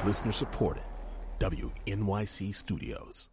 Listener supported. WNYC Studios.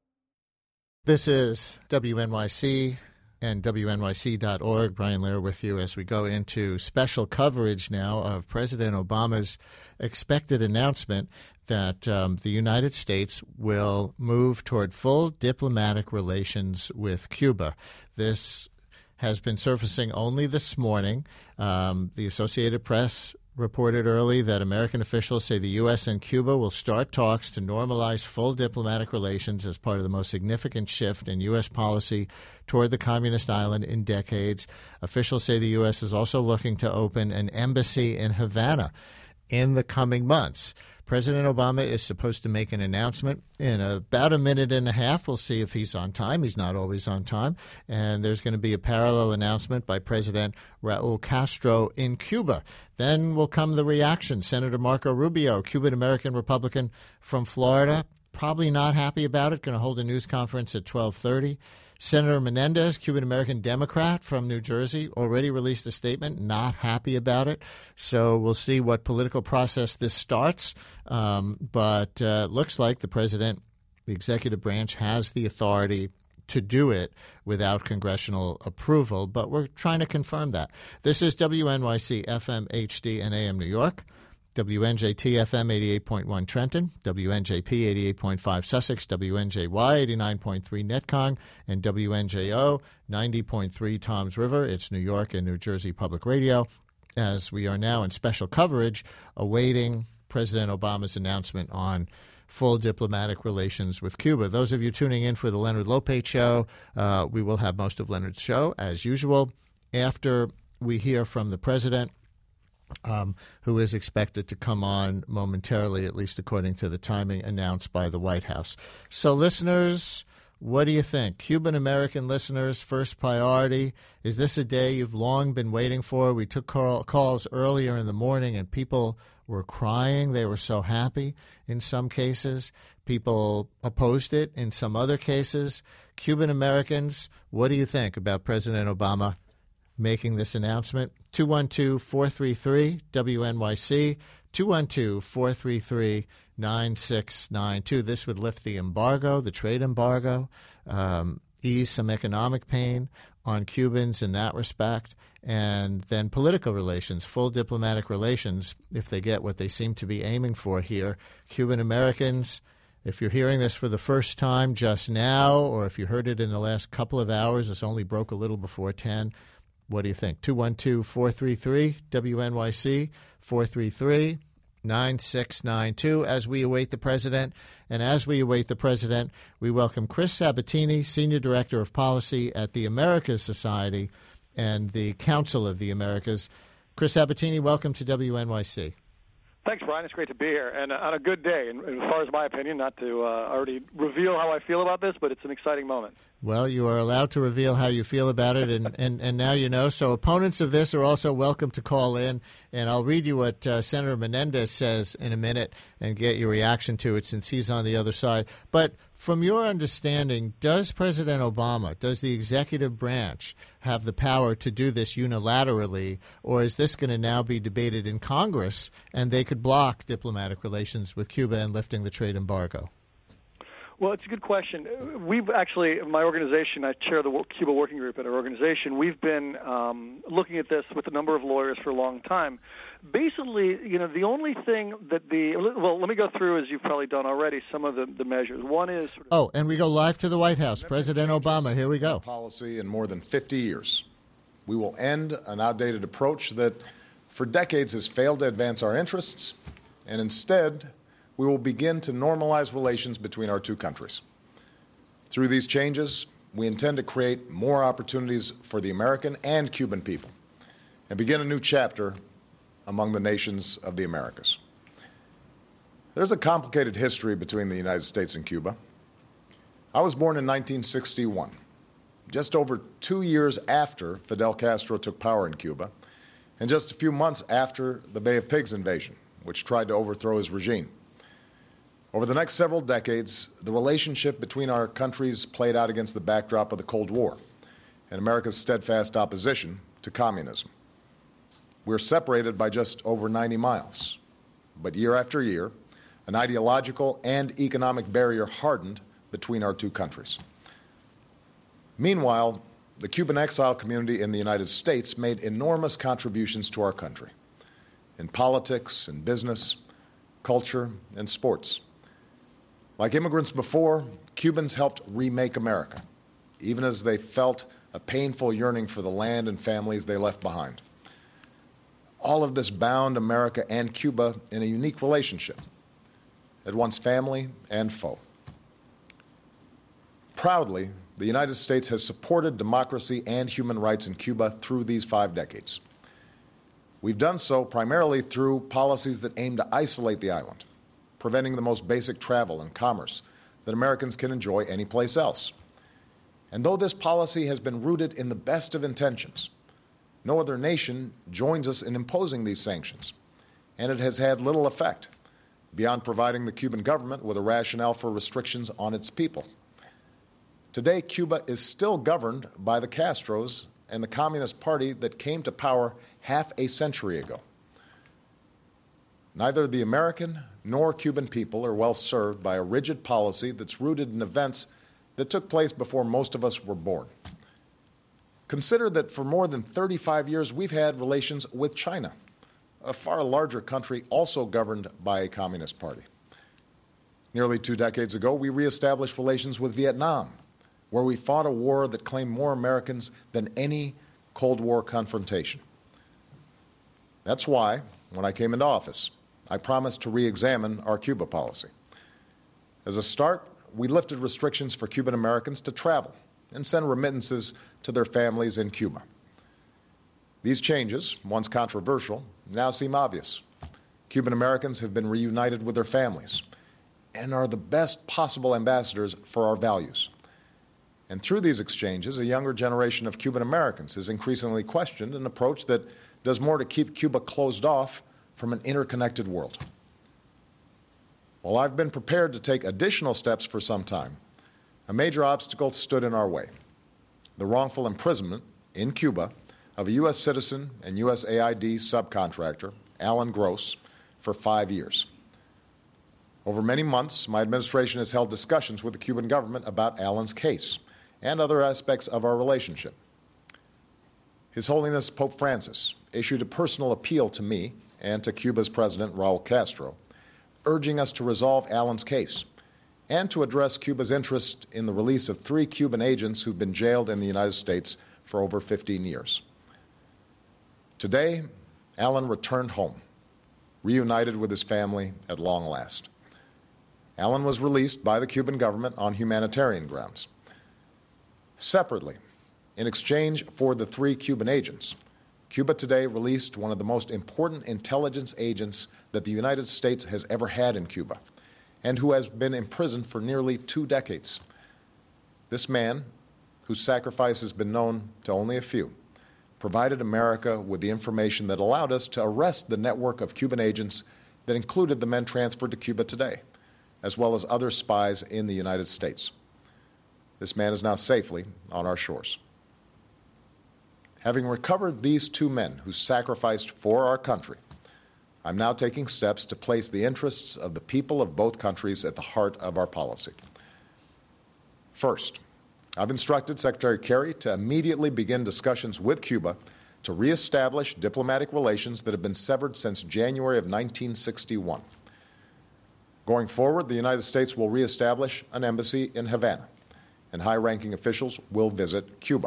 This is WNYC and WNYC.org. Brian Lehrer with you as we go into special coverage now of President Obama's expected announcement that the United States will move toward full diplomatic relations with Cuba. This has been surfacing only this morning. The Associated Press reported early that American officials say the U.S. and Cuba will start talks to normalize full diplomatic relations as part of the most significant shift in U.S. policy toward the communist island in decades. Officials say the U.S. is also looking to open an embassy in Havana in the coming months. President Obama is supposed to make an announcement in about a minute and a half. We'll see if he's on time. He's not always on time. And there's going to be a parallel announcement by President Raul Castro in Cuba. Then will come the reaction. Senator Marco Rubio, Cuban-American Republican from Florida, probably not happy about it, going to hold a news conference at 12:30. Senator Menendez, Cuban-American Democrat from New Jersey, already released a statement, not happy about it. So we'll see what political process this starts. But looks like the president, the executive branch, has the authority to do it without congressional approval. But we're trying to confirm that. This is WNYC FM, HD, and AM New York. WNJT FM 88.1 Trenton, WNJP 88.5 Sussex, WNJY 89.3 Netcong, and WNJO 90.3 Toms River. It's New York and New Jersey Public Radio, as we are now in special coverage awaiting President Obama's announcement on full diplomatic relations with Cuba. Those of you tuning in for the Leonard Lopate Show, we will have most of Leonard's show, as usual, after we hear from the president, who is expected to come on momentarily, at least according to the timing announced by the White House. So, listeners, what do you think? Cuban-American listeners, first priority. Is this a day you've long been waiting for? We took calls earlier in the morning, and people were crying. They were so happy in some cases. People opposed it in some other cases. Cuban-Americans, what do you think about President Obama making this announcement? 212-433-WNYC, 212-433-9692. This would lift the embargo, the trade embargo, ease some economic pain on Cubans in that respect, and then political relations, full diplomatic relations, if they get what they seem to be aiming for here. Cuban Americans, if you're hearing this for the first time just now, or if you heard it in the last couple of hours, this only broke a little before 10, what do you think? 212-433-WNYC, 433-9692. As we await the president, and as we await the president, we welcome Chris Sabatini, Senior Director of Policy at the Americas Society and the Council of the Americas. Chris Sabatini, welcome to WNYC. Thanks, Brian. It's great to be here, and on a good day. And as far as my opinion, not to already reveal how I feel about this, but it's an exciting moment. Well, you are allowed to reveal how you feel about it, and now you know. So opponents of this are also welcome to call in, and I'll read you what Senator Menendez says in a minute and get your reaction to it since he's on the other side. But from your understanding, does President Obama, does the executive branch have the power to do this unilaterally, or is this going to now be debated in Congress and they could block diplomatic relations with Cuba and lifting the trade embargo? Well, it's a good question. We've actually, my organization, I chair the Cuba Working Group at our organization. We've been looking at this with a number of lawyers for a long time. Basically, the only thing that let me go through, as you've probably done already, some of the measures. One is... and we go live to the White House. President Obama, here we go. Policy in more than 50 years. We will end an outdated approach that for decades has failed to advance our interests, and instead we will begin to normalize relations between our two countries. Through these changes, we intend to create more opportunities for the American and Cuban people and begin a new chapter among the nations of the Americas. There's a complicated history between the United States and Cuba. I was born in 1961, just over 2 years after Fidel Castro took power in Cuba, and just a few months after the Bay of Pigs invasion, which tried to overthrow his regime. Over the next several decades, the relationship between our countries played out against the backdrop of the Cold War and America's steadfast opposition to communism. We're separated by just over 90 miles, but year after year, An ideological and economic barrier hardened between our two countries. Meanwhile, the Cuban exile community in the United States made enormous contributions to our country in politics, in business, culture, and sports. Like immigrants before, Cubans helped remake America, even as they felt a painful yearning for the land and families they left behind. All of this bound America and Cuba in a unique relationship, at once family and foe. Proudly, the United States has supported democracy and human rights in Cuba through these 5 decades. We've done so primarily through policies that aim to isolate the island, preventing the most basic travel and commerce that Americans can enjoy anyplace else. And though this policy has been rooted in the best of intentions, no other nation joins us in imposing these sanctions, and it has had little effect beyond providing the Cuban government with a rationale for restrictions on its people. Today, Cuba is still governed by the Castros and the Communist Party that came to power half a century ago. Neither the American nor Cuban people are well served by a rigid policy that's rooted in events that took place before most of us were born. Consider that for more than 35 years we've had relations with China, a far larger country also governed by a Communist Party. Nearly 2 decades ago, we reestablished relations with Vietnam, where we fought a war that claimed more Americans than any Cold War confrontation. That's why, when I came into office, I promised to re-examine our Cuba policy. As a start, we lifted restrictions for Cuban Americans to travel and send remittances to their families in Cuba. These changes, once controversial, now seem obvious. Cuban Americans have been reunited with their families and are the best possible ambassadors for our values. And through these exchanges, a younger generation of Cuban Americans has increasingly questioned an approach that does more to keep Cuba closed off from an interconnected world. While I've been prepared to take additional steps for some time, a major obstacle stood in our way: the wrongful imprisonment in Cuba of a U.S. citizen and USAID subcontractor, Alan Gross, for 5 years. Over many months, my administration has held discussions with the Cuban government about Alan's case and other aspects of our relationship. His Holiness Pope Francis issued a personal appeal to me and to Cuba's President, Raul Castro, urging us to resolve Alan's case and to address Cuba's interest in the release of 3 Cuban agents who've been jailed in the United States for over 15 years. Today, Alan returned home, reunited with his family at long last. Alan was released by the Cuban government on humanitarian grounds. Separately, in exchange for the 3 Cuban agents, Cuba today released one of the most important intelligence agents that the United States has ever had in Cuba, and who has been imprisoned for nearly 2 decades. This man, whose sacrifice has been known to only a few, provided America with the information that allowed us to arrest the network of Cuban agents that included the men transferred to Cuba today, as well as other spies in the United States. This man is now safely on our shores. Having recovered these 2 men who sacrificed for our country, I'm now taking steps to place the interests of the people of both countries at the heart of our policy. First, I've instructed Secretary Kerry to immediately begin discussions with Cuba to reestablish diplomatic relations that have been severed since January of 1961. Going forward, the United States will reestablish an embassy in Havana, and high-ranking officials will visit Cuba.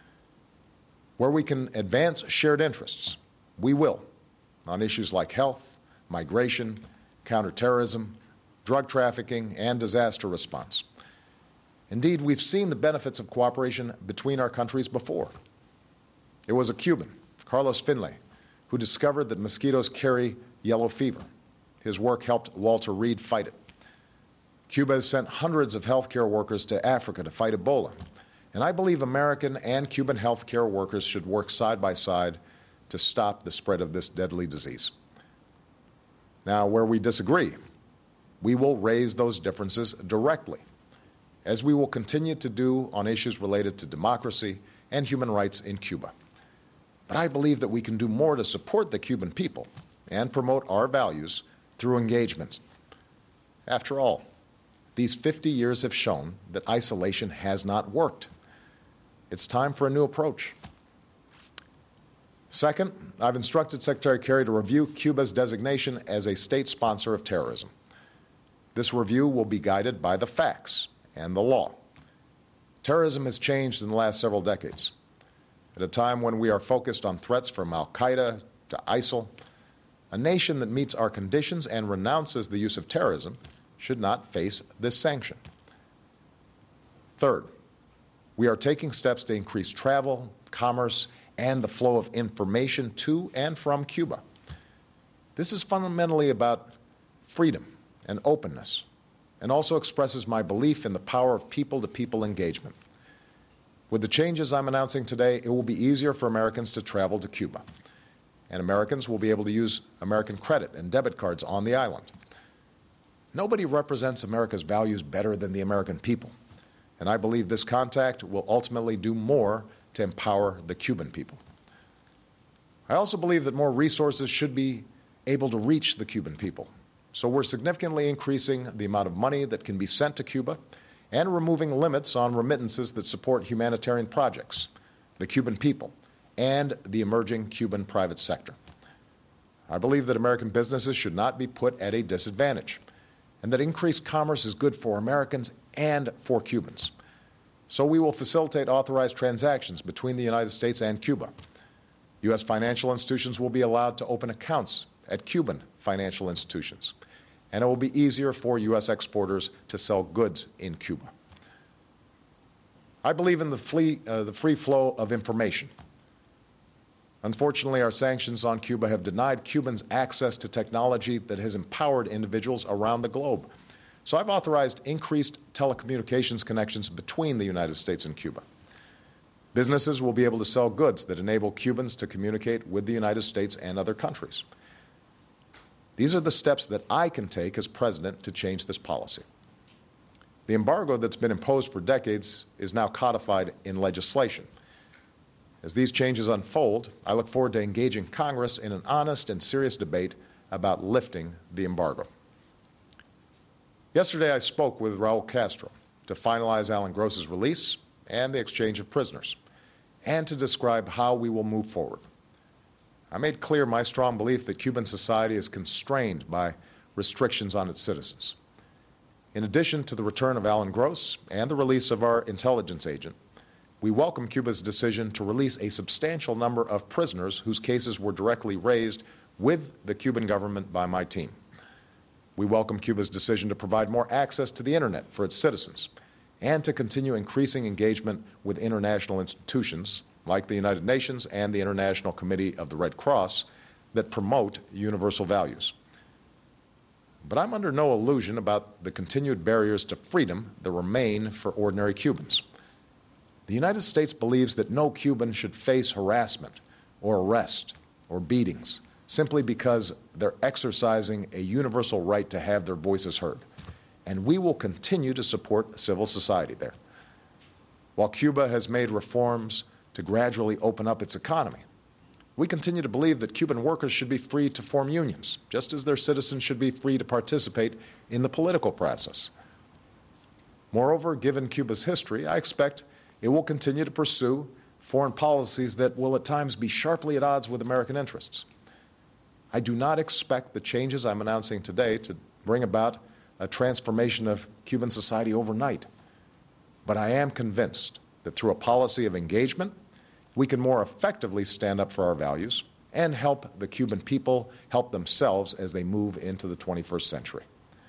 Where we can advance shared interests, we will, on issues like health, migration, counterterrorism, drug trafficking, and disaster response. Indeed, we've seen the benefits of cooperation between our countries before. It was a Cuban, Carlos Finlay, who discovered that mosquitoes carry yellow fever. His work helped Walter Reed fight it. Cuba has sent hundreds of healthcare workers to Africa to fight Ebola, and I believe American and Cuban healthcare workers should work side by side to stop the spread of this deadly disease. Now, where we disagree, we will raise those differences directly, as we will continue to do on issues related to democracy and human rights in Cuba. But I believe that we can do more to support the Cuban people and promote our values through engagement. After all, these 50 years have shown that isolation has not worked. It's time for a new approach. Second, I've instructed Secretary Kerry to review Cuba's designation as a state sponsor of terrorism. This review will be guided by the facts and the law. Terrorism has changed in the last several decades. At a time when we are focused on threats from al-Qaeda to ISIL, a nation that meets our conditions and renounces the use of terrorism should not face this sanction. Third, we are taking steps to increase travel, commerce, and the flow of information to and from Cuba. This is fundamentally about freedom and openness, and also expresses my belief in the power of people-to-people engagement. With the changes I'm announcing today, it will be easier for Americans to travel to Cuba, and Americans will be able to use American credit and debit cards on the island. Nobody represents America's values better than the American people, and I believe this contact will ultimately do more to empower the Cuban people. I also believe that more resources should be able to reach the Cuban people, so we're significantly increasing the amount of money that can be sent to Cuba and removing limits on remittances that support humanitarian projects, the Cuban people, and the emerging Cuban private sector. I believe that American businesses should not be put at a disadvantage, and that increased commerce is good for Americans and for Cubans. So we will facilitate authorized transactions between the United States and Cuba. U.S. financial institutions will be allowed to open accounts at Cuban financial institutions, and it will be easier for U.S. exporters to sell goods in Cuba. I believe in the free flow of information. Unfortunately, our sanctions on Cuba have denied Cubans access to technology that has empowered individuals around the globe. So I've authorized increased telecommunications connections between the United States and Cuba. Businesses will be able to sell goods that enable Cubans to communicate with the United States and other countries. These are the steps that I can take as president to change this policy. The embargo that's been imposed for decades is now codified in legislation. As these changes unfold, I look forward to engaging Congress in an honest and serious debate about lifting the embargo. Yesterday, I spoke with Raul Castro to finalize Alan Gross's release and the exchange of prisoners, and to describe how we will move forward. I made clear my strong belief that Cuban society is constrained by restrictions on its citizens. In addition to the return of Alan Gross and the release of our intelligence agent, we welcome Cuba's decision to release a substantial number of prisoners whose cases were directly raised with the Cuban government by my team. We welcome Cuba's decision to provide more access to the Internet for its citizens and to continue increasing engagement with international institutions like the United Nations and the International Committee of the Red Cross that promote universal values. But I'm under no illusion about the continued barriers to freedom that remain for ordinary Cubans. The United States believes that no Cuban should face harassment or arrest or beatings simply because they're exercising a universal right to have their voices heard. And we will continue to support civil society there. While Cuba has made reforms to gradually open up its economy, we continue to believe that Cuban workers should be free to form unions, just as their citizens should be free to participate in the political process. Moreover, given Cuba's history, I expect it will continue to pursue foreign policies that will at times be sharply at odds with American interests. I do not expect the changes I'm announcing today to bring about a transformation of Cuban society overnight. But I am convinced that through a policy of engagement, we can more effectively stand up for our values and help the Cuban people help themselves as they move into the 21st century.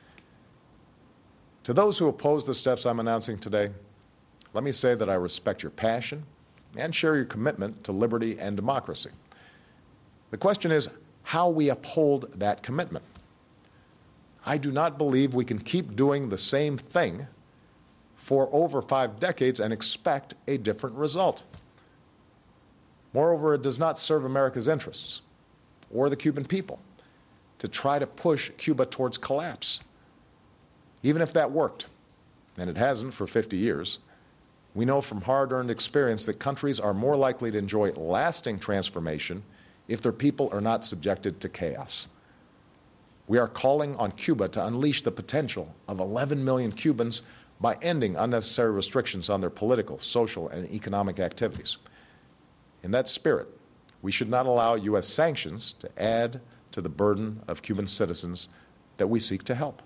To those who oppose the steps I'm announcing today, let me say that I respect your passion and share your commitment to liberty and democracy. The question is how we uphold that commitment. I do not believe we can keep doing the same thing for over 5 decades and expect a different result. Moreover, it does not serve America's interests or the Cuban people to try to push Cuba towards collapse. Even if that worked, and it hasn't for 50 years, we know from hard-earned experience that countries are more likely to enjoy lasting transformation if their people are not subjected to chaos. We are calling on Cuba to unleash the potential of 11 million Cubans by ending unnecessary restrictions on their political, social, and economic activities. In that spirit, we should not allow U.S. sanctions to add to the burden of Cuban citizens that we seek to help.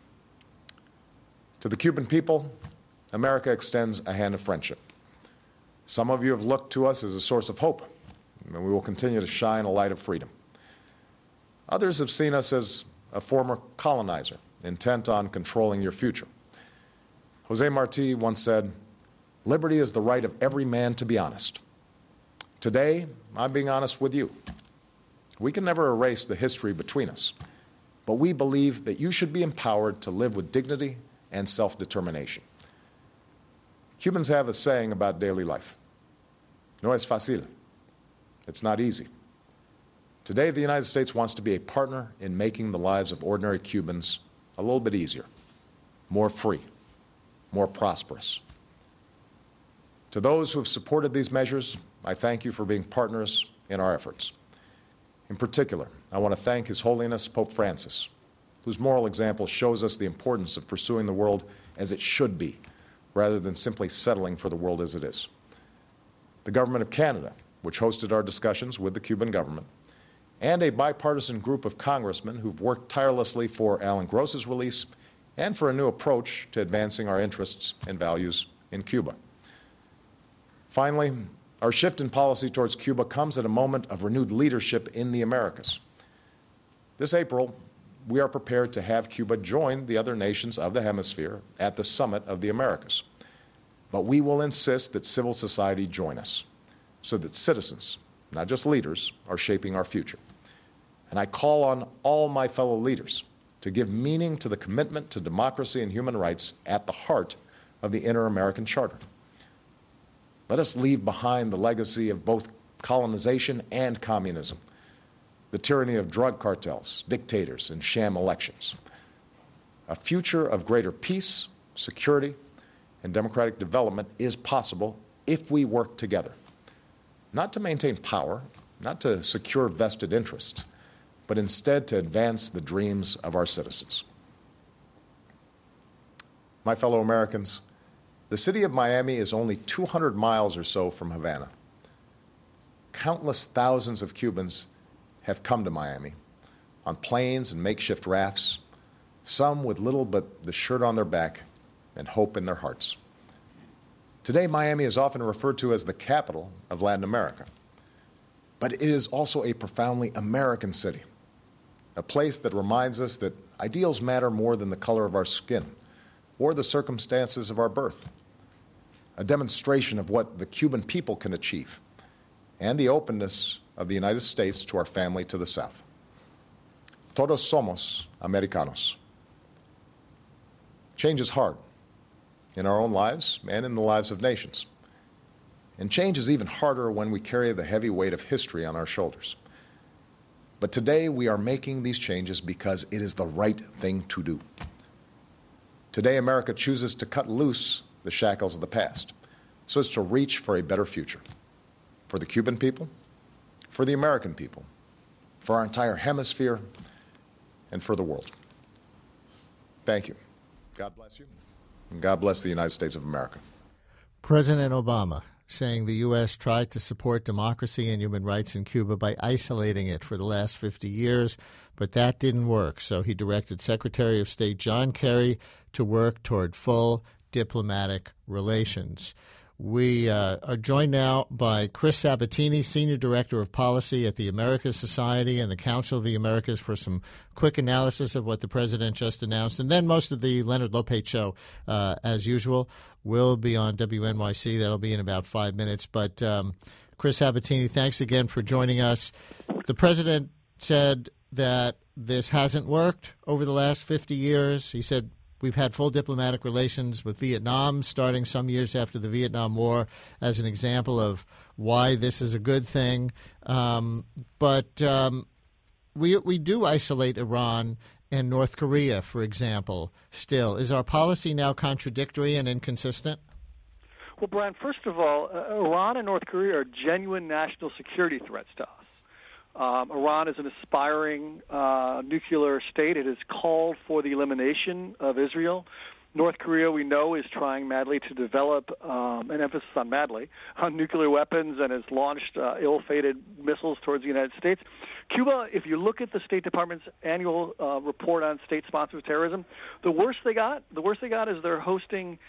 To the Cuban people, America extends a hand of friendship. Some of you have looked to us as a source of hope, and we will continue to shine a light of freedom. Others have seen us as a former colonizer, intent on controlling your future. Jose Marti once said, "Liberty is the right of every man to be honest." Today, I'm being honest with you. We can never erase the history between us, but we believe that you should be empowered to live with dignity and self-determination. Cubans have a saying about daily life. No es fácil. It's not easy. Today, the United States wants to be a partner in making the lives of ordinary Cubans a little bit easier, more free, more prosperous. To those who have supported these measures, I thank you for being partners in our efforts. In particular, I want to thank His Holiness Pope Francis, whose moral example shows us the importance of pursuing the world as it should be, rather than simply settling for the world as it is. The Government of Canada, which hosted our discussions with the Cuban government, and a bipartisan group of congressmen who've worked tirelessly for Alan Gross's release and for a new approach to advancing our interests and values in Cuba. Finally, our shift in policy towards Cuba comes at a moment of renewed leadership in the Americas. This April, we are prepared to have Cuba join the other nations of the hemisphere at the Summit of the Americas. But we will insist that civil society join us so that citizens, not just leaders, are shaping our future. And I call on all my fellow leaders to give meaning to the commitment to democracy and human rights at the heart of the Inter-American Charter. Let us leave behind the legacy of both colonization and communism, the tyranny of drug cartels, dictators, and sham elections. A future of greater peace, security, and democratic development is possible if we work together, not to maintain power, not to secure vested interests, but instead to advance the dreams of our citizens. My fellow Americans, the city of Miami is only 200 miles or so from Havana. Countless thousands of Cubans have come to Miami on planes and makeshift rafts, some with little but the shirt on their back and hope in their hearts. Today, Miami is often referred to as the capital of Latin America, but it is also a profoundly American city, a place that reminds us that ideals matter more than the color of our skin or the circumstances of our birth, a demonstration of what the Cuban people can achieve and the openness of the United States to our family to the south. Todos somos Americanos. Change is hard in our own lives and in the lives of nations. And change is even harder when we carry the heavy weight of history on our shoulders. But today we are making these changes because it is the right thing to do. Today America chooses to cut loose the shackles of the past so as to reach for a better future for the Cuban people, for the American people, for our entire hemisphere, and for the world. Thank you. God bless you, and God bless the United States of America. President Obama saying the U.S. tried to support democracy and human rights in Cuba by isolating it for the last 50 years, but that didn't work. So he directed Secretary of State John Kerry to work toward full diplomatic relations. We are joined now by Chris Sabatini, Senior Director of Policy at the Americas Society and the Council of the Americas, for some quick analysis of what the President just announced. And then most of the Leonard Lopate show, as usual, will be on WNYC. That'll be in about 5 minutes. But Chris Sabatini, thanks again for joining us. The President said that this hasn't worked over the last 50 years. He said we've had full diplomatic relations with Vietnam starting some years after the Vietnam War as an example of why this is a good thing. But we do isolate Iran and North Korea, for example, still. Is our policy now contradictory and inconsistent? Well, Brian, first of all, Iran and North Korea are genuine national security threats to us. Iran is an aspiring nuclear state. It has called for the elimination of Israel. North Korea, we know, is trying madly to develop, an emphasis on madly, on nuclear weapons and has launched ill-fated missiles towards the United States. Cuba, if you look at the State Department's annual report on state-sponsored terrorism, the worst they got is they're hosting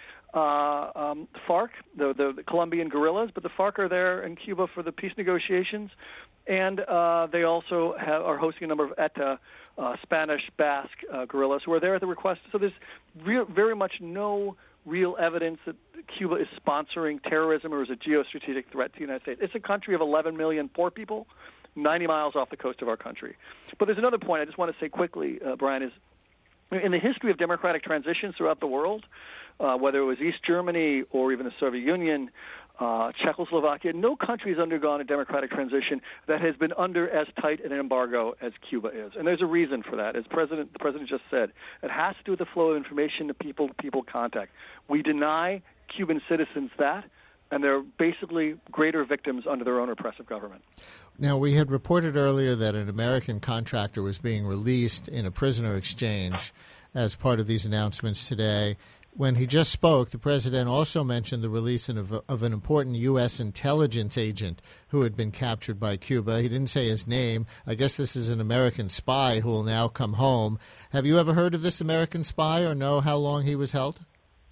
FARC, the Colombian guerrillas, but the FARC are there in Cuba for the peace negotiations, and they also are hosting a number of ETA, Spanish Basque guerrillas who are there at the request. So there's very much no real evidence that Cuba is sponsoring terrorism or is a geostrategic threat to the United States. It's a country of 11 million poor people, 90 miles off the coast of our country. But there's another point I just want to say quickly, Brian, is in the history of democratic transitions throughout the world, whether it was East Germany or even the Soviet Union, Czechoslovakia, no country has undergone a democratic transition that has been under as tight an embargo as Cuba is. And there's a reason for that. As the President just said, it has to do with the flow of information to people-to-people contact. We deny Cuban citizens that, and they're basically greater victims under their own oppressive government. Now, we had reported earlier that an American contractor was being released in a prisoner exchange as part of these announcements today. When he just spoke, the president also mentioned the release of an important U.S. intelligence agent who had been captured by Cuba. He didn't say his name. I guess this is an American spy who will now come home. Have you ever heard of this American spy or know how long he was held?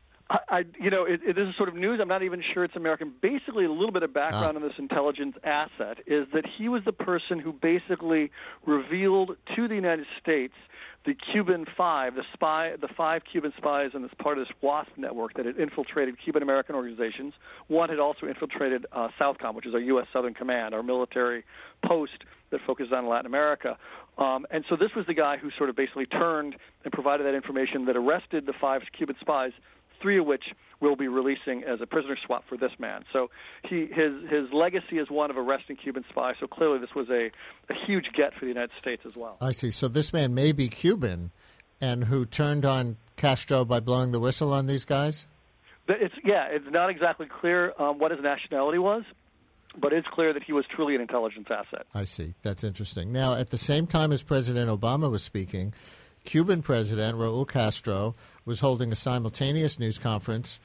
This is sort of news. I'm not even sure it's American. Basically, a little bit of background on this intelligence asset is that he was the person who basically revealed to the United States the Cuban Five, the five Cuban spies in this part of this WASP network that had infiltrated Cuban-American organizations. One had also infiltrated Southcom, which is our U.S. Southern Command, our military post that focuses on Latin America. And so this was the guy who sort of basically turned and provided that information that arrested the five Cuban spies, 3 of which will be releasing as a prisoner swap for this man. So his legacy is one of arresting Cuban spies. So clearly this was a huge get for the United States as well. I see. So this man may be Cuban and who turned on Castro by blowing the whistle on these guys? It's not exactly clear what his nationality was, but it's clear that he was truly an intelligence asset. I see. That's interesting. Now, at the same time as President Obama was speaking, Cuban President Raul Castro was holding a simultaneous news conference,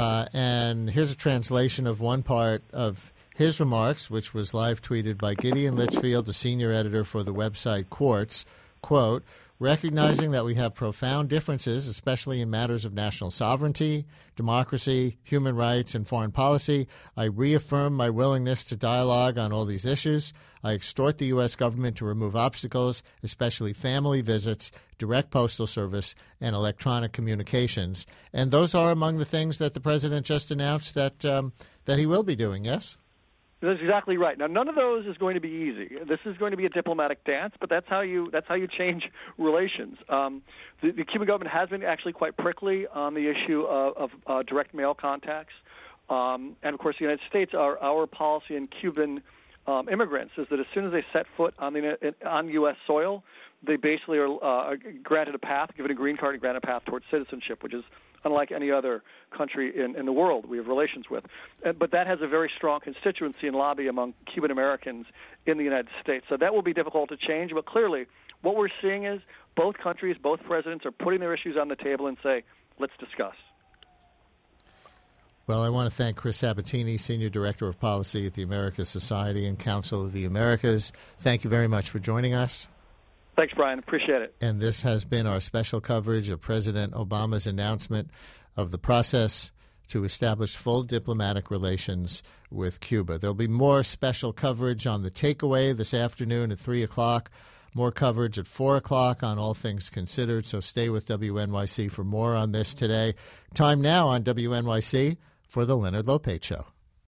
and here's a translation of one part of his remarks, which was live tweeted by Gideon Litchfield, the senior editor for the website Quartz. Quote, recognizing that we have profound differences, especially in matters of national sovereignty, democracy, human rights, and foreign policy, I reaffirm my willingness to dialogue on all these issues. I exhort the U.S. government to remove obstacles, especially family visits, direct postal service, and electronic communications. And those are among the things that the president just announced that he will be doing, yes? That's exactly right. Now, none of those is going to be easy. This is going to be a diplomatic dance, but that's how you change relations. The Cuban government has been actually quite prickly on the issue of direct mail contacts, and of course, the United States, our policy in Cuban immigrants is that as soon as they set foot on U.S. soil, they basically are granted a path, given a green card, and granted a path towards citizenship, which is unlike any other country in the world we have relations with. But that has a very strong constituency and lobby among Cuban Americans in the United States. So that will be difficult to change. But clearly, what we're seeing is both countries, both presidents are putting their issues on the table and say, let's discuss. Well, I want to thank Chris Sabatini, Senior Director of Policy at the Americas Society and Council of the Americas. Thank you very much for joining us. Thanks, Brian. Appreciate it. And this has been our special coverage of President Obama's announcement of the process to establish full diplomatic relations with Cuba. There'll be more special coverage on the takeaway this afternoon at 3 o'clock, more coverage at 4 o'clock on All Things Considered, so stay with WNYC for more on this today. Time now on WNYC for the Leonard Lopate Show.